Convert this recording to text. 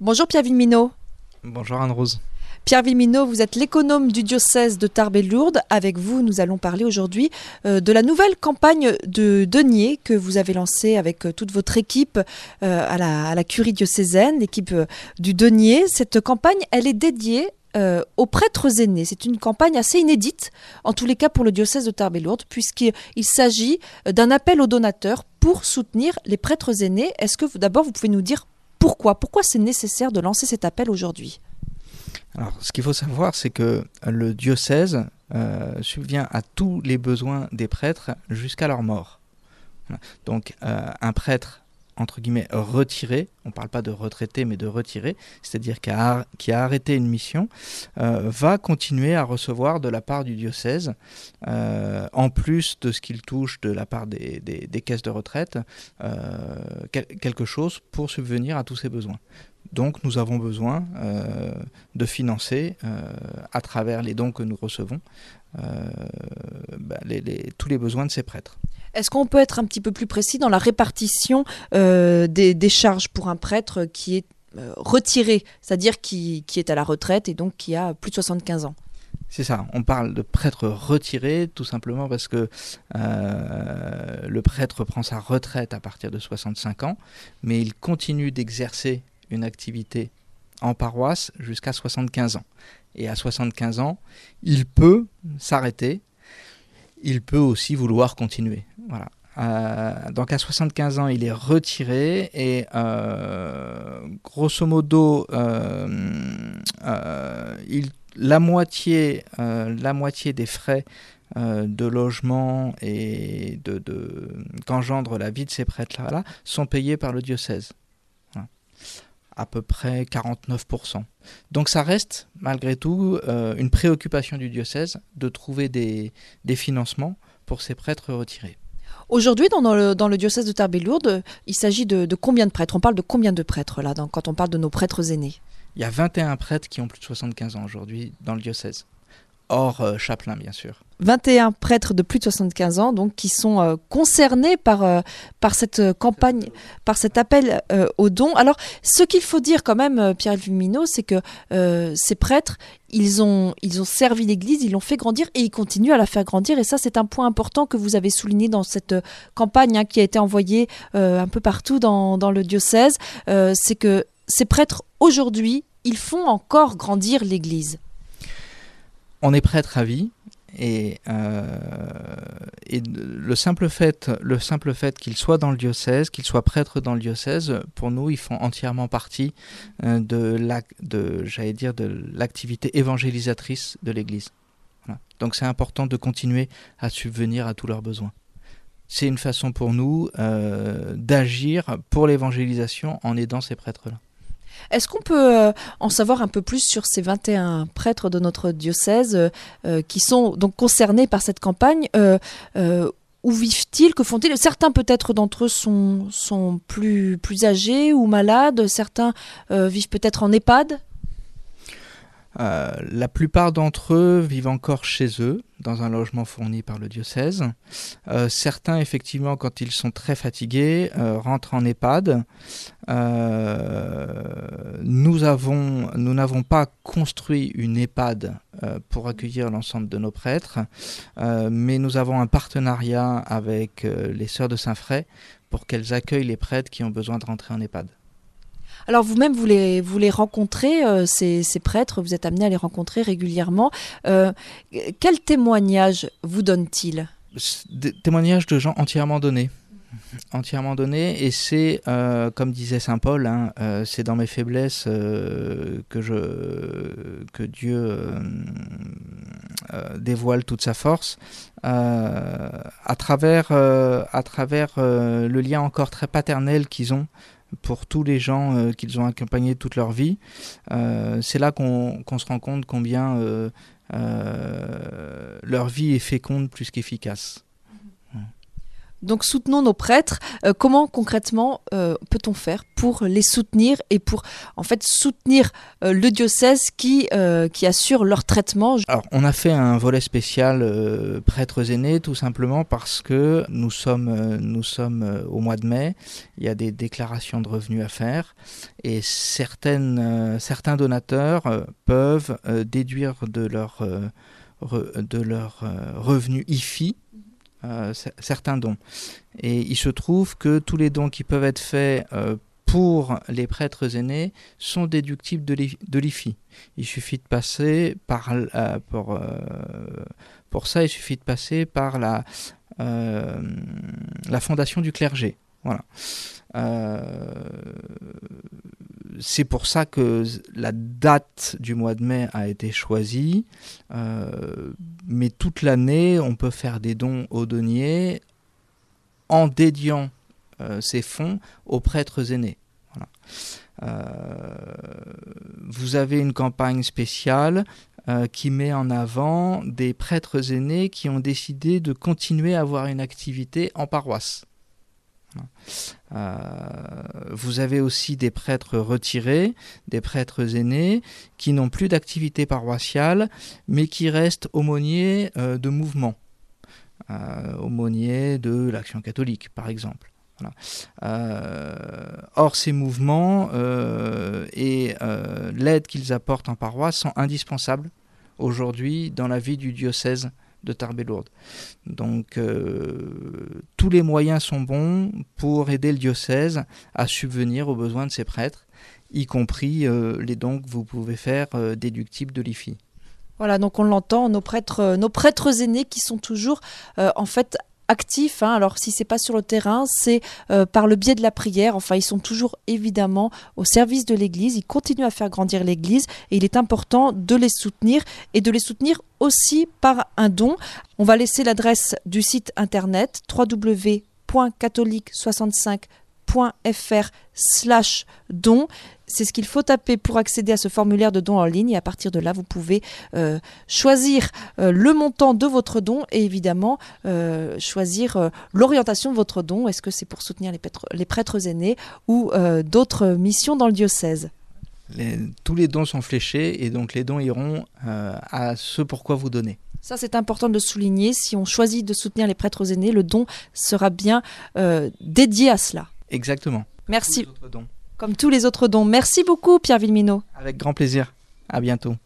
Bonjour Pierre Villeminot. Bonjour Anne-Rose. Pierre Villeminot, vous êtes l'économe du diocèse de Tarbes et Lourdes. Avec vous, nous allons parler aujourd'hui de la nouvelle campagne de deniers que vous avez lancée avec toute votre équipe à la curie diocésaine, l'équipe du denier. Cette campagne, elle est dédiée aux prêtres aînés. C'est une campagne assez inédite, en tous les cas pour le diocèse de Tarbes et Lourdes, puisqu'il s'agit d'un appel aux donateurs pour soutenir les prêtres aînés. Est-ce que d'abord vous pouvez nous dire pourquoi c'est nécessaire de lancer cet appel aujourd'hui ? Alors, ce qu'il faut savoir, c'est que le diocèse subvient à tous les besoins des prêtres jusqu'à leur mort. Donc, un prêtre, entre guillemets, retiré, on ne parle pas de retraité, mais de retiré, c'est-à-dire qui a arrêté une mission, va continuer à recevoir de la part du diocèse, en plus de ce qu'il touche de la part des caisses de retraite, quelque chose pour subvenir à tous ses besoins. Donc nous avons besoin de financer, à travers les dons que nous recevons, tous les besoins de ces prêtres. Est-ce qu'on peut être un petit peu plus précis dans la répartition des charges pour un prêtre qui est retiré, c'est-à-dire qui est à la retraite et donc qui a plus de 75 ans ? C'est ça, on parle de prêtre retiré tout simplement parce que le prêtre prend sa retraite à partir de 65 ans, mais il continue d'exercer une activité en paroisse jusqu'à 75 ans. Et à 75 ans, il peut s'arrêter, il peut aussi vouloir continuer. Voilà. Donc à 75 ans, il est retiré et grosso modo, la moitié des frais de logement et qu'engendre la vie de ces prêtres-là sont payés par le diocèse. Voilà. À peu près 49%. Donc ça reste, malgré tout, une préoccupation du diocèse de trouver des financements pour ces prêtres retirés. Aujourd'hui, dans le diocèse de Tarbes et Lourdes, il s'agit de combien de prêtres ? On parle de combien de prêtres là, quand on parle de nos prêtres aînés ? Il y a 21 prêtres qui ont plus de 75 ans aujourd'hui dans le diocèse, hors chapelain bien sûr. 21 prêtres de plus de 75 ans donc, qui sont concernés par cette campagne, par cet appel aux dons. Alors, ce qu'il faut dire quand même, Pierre Villeminot, c'est que ces prêtres, ils ont servi l'Église, ils l'ont fait grandir et ils continuent à la faire grandir. Et ça, c'est un point important que vous avez souligné dans cette campagne qui a été envoyée un peu partout dans le diocèse. C'est que ces prêtres, aujourd'hui, ils font encore grandir l'Église. On est prêtre à vie et le simple fait qu'ils soient dans le diocèse, qu'ils soient prêtres dans le diocèse, pour nous, ils font entièrement partie de l'activité évangélisatrice de l'Église. Voilà. Donc c'est important de continuer à subvenir à tous leurs besoins. C'est une façon pour nous d'agir pour l'évangélisation en aidant ces prêtres-là. Est-ce qu'on peut en savoir un peu plus sur ces 21 prêtres de notre diocèse qui sont donc concernés par cette campagne ? Où vivent-ils ? Que font-ils ? Certains peut-être d'entre eux sont plus âgés ou malades. Certains vivent peut-être en EHPAD. La plupart d'entre eux vivent encore chez eux, dans un logement fourni par le diocèse. Certains, effectivement, quand ils sont très fatigués, rentrent en EHPAD. Nous n'avons pas construit une EHPAD pour accueillir l'ensemble de nos prêtres, mais nous avons un partenariat avec les Sœurs de Saint-Fray pour qu'elles accueillent les prêtres qui ont besoin de rentrer en EHPAD. Alors vous-même, vous les rencontrez, ces prêtres, vous êtes amenés à les rencontrer régulièrement. Quel témoignage vous donnent-ils ? Des témoignages de gens entièrement donnés. Et c'est, comme disait saint Paul, c'est dans mes faiblesses que Dieu dévoile toute sa force, à travers le lien encore très paternel qu'ils ont pour tous les gens qu'ils ont accompagnés toute leur vie. C'est là qu'on se rend compte combien leur vie est féconde plus qu'efficace. Donc soutenons nos prêtres. Comment concrètement peut-on faire pour les soutenir et pour en fait soutenir le diocèse qui assure leur traitement? Alors on a fait un volet spécial prêtres aînés tout simplement parce que nous sommes au mois de mai, il y a des déclarations de revenus à faire et certains donateurs peuvent déduire de leur revenu IFI certains dons. Et il se trouve que tous les dons qui peuvent être faits pour les prêtres aînés sont déductibles de l'IFI. Il suffit de passer pour ça, il suffit de passer par la fondation du clergé. Voilà. C'est pour ça que la date du mois de mai a été choisie, mais toute l'année, on peut faire des dons aux deniers en dédiant ces fonds aux prêtres aînés. Voilà. Vous avez une campagne spéciale qui met en avant des prêtres aînés qui ont décidé de continuer à avoir une activité en paroisse. Vous avez aussi des prêtres retirés, des prêtres aînés qui n'ont plus d'activité paroissiale mais qui restent aumôniers de mouvement, aumôniers de l'Action catholique par exemple. Voilà. Or ces mouvements et l'aide qu'ils apportent en paroisse sont indispensables aujourd'hui dans la vie du diocèse de Tarbes-et-Lourdes. Donc tous les moyens sont bons pour aider le diocèse à subvenir aux besoins de ses prêtres, y compris les dons que vous pouvez faire déductibles de l'IFI. Voilà, donc on l'entend, nos prêtres aînés qui sont toujours en fait actifs, hein. Alors si c'est pas sur le terrain, c'est par le biais de la prière. Enfin, ils sont toujours évidemment au service de l'Église, ils continuent à faire grandir l'Église et il est important de les soutenir et de les soutenir aussi par un don. On va laisser l'adresse du site internet www.catholique65.fr/don. C'est ce qu'il faut taper pour accéder à ce formulaire de don en ligne et à partir de là, vous pouvez choisir le montant de votre don et évidemment choisir l'orientation de votre don. Est-ce que c'est pour soutenir les prêtres aînés ou d'autres missions dans le diocèse? Tous les dons sont fléchés et donc les dons iront à ce pourquoi vous donnez. Ça, c'est important de le souligner. Si on choisit de soutenir les prêtres aînés, le don sera bien dédié à cela. Exactement. Merci. Comme tous les autres dons. Merci beaucoup, Pierre Villeminot. Avec grand plaisir. À bientôt.